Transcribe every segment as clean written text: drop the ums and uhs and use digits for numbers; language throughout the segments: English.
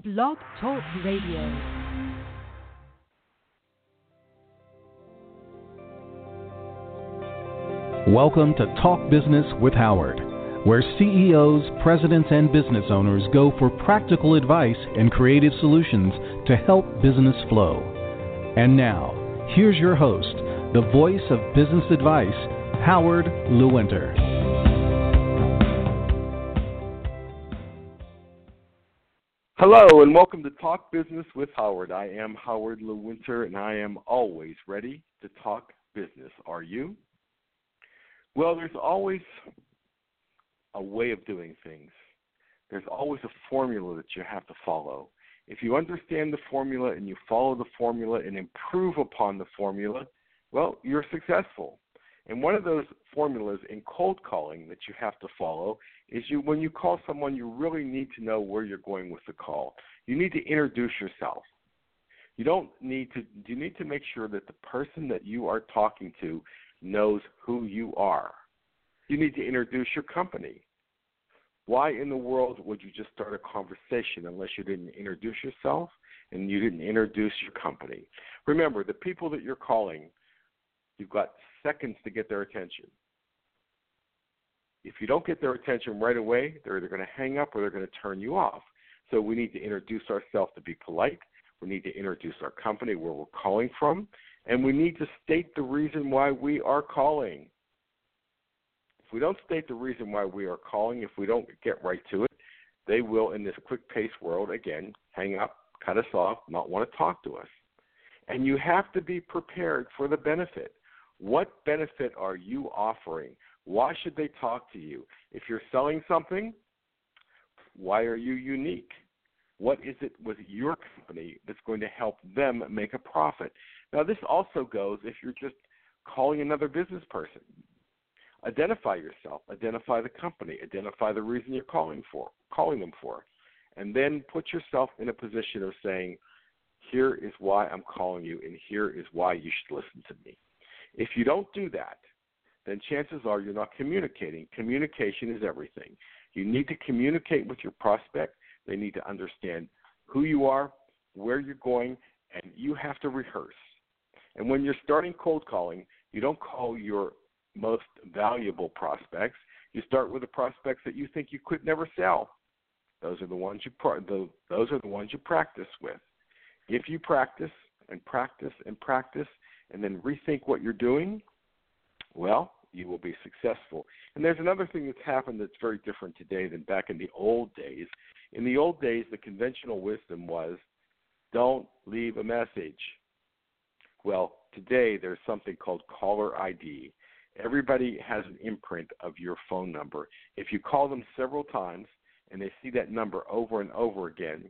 Blog Talk Radio. Welcome to Talk Business with Howard, where CEOs, presidents, and business owners go for practical advice and creative solutions to help business flow. And now, here's your host, the voice of business advice, Howard Lewinter. Hello, and welcome to Talk Business with Howard. I am Howard Lewinter, and I am always ready to talk business. Are you? Well, there's always a way of doing things. There's always a formula that you have to follow. If you understand the formula and you follow the formula and improve upon the formula, well, you're successful. And one of those formulas in cold calling that you have to follow is when you call someone, you really need to know where you're going with the call. You need to introduce yourself. You need to make sure that the person that you are talking to knows who you are. You need to introduce your company. Why in the world would you just start a conversation unless you didn't introduce yourself and you didn't introduce your company? Remember, the people that you're calling, you've got seconds to get their attention. If you don't get their attention right away, they're either going to hang up or they're going to turn you off. So we need to introduce ourselves to be polite. We need to introduce our company, where we're calling from, and we need to state the reason why we are calling. If we don't state the reason why we are calling, if we don't get right to it, they will, in this quick-paced world, again, hang up, cut us off, not want to talk to us. And you have to be prepared for the benefit. What benefit are you offering? Why should they talk to you? If you're selling something, why are you unique? What is it with your company that's going to help them make a profit? Now, this also goes if you're just calling another business person. Identify yourself, identify the company, identify the reason you're calling them for, and then put yourself in a position of saying, here is why I'm calling you, and here is why you should listen to me. If you don't do that, then chances are you're not communicating. Communication is everything. You need to communicate with your prospect. They need to understand who you are, where you're going, and you have to rehearse. And when you're starting cold calling, you don't call your most valuable prospects. You start with the prospects that you think you could never sell. Those are the ones you practice with. If you practice and practice and practice and then rethink what you're doing, well, you will be successful. And there's another thing that's happened that's very different today than back in the old days. In the old days, the conventional wisdom was, don't leave a message. Well, today there's something called caller ID. Everybody has an imprint of your phone number. If you call them several times and they see that number over and over again,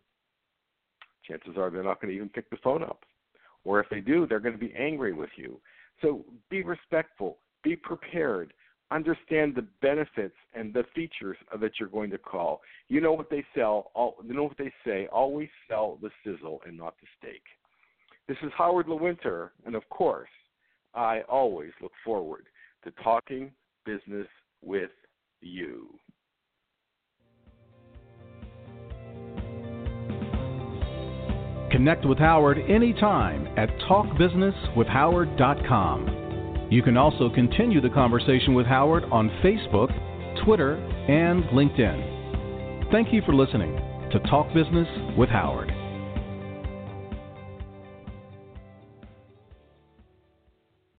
chances are they're not going to even pick the phone up. Or if they do, they're going to be angry with you. So be respectful, be prepared, understand the benefits and the features that you're going to call. You know what they say, always sell the sizzle and not the steak. This is Howard Lewinter, and of course, I always look forward to talking business with you. Connect with Howard anytime at talkbusinesswithhoward.com. You can also continue the conversation with Howard on Facebook, Twitter, and LinkedIn. Thank you for listening to Talk Business with Howard.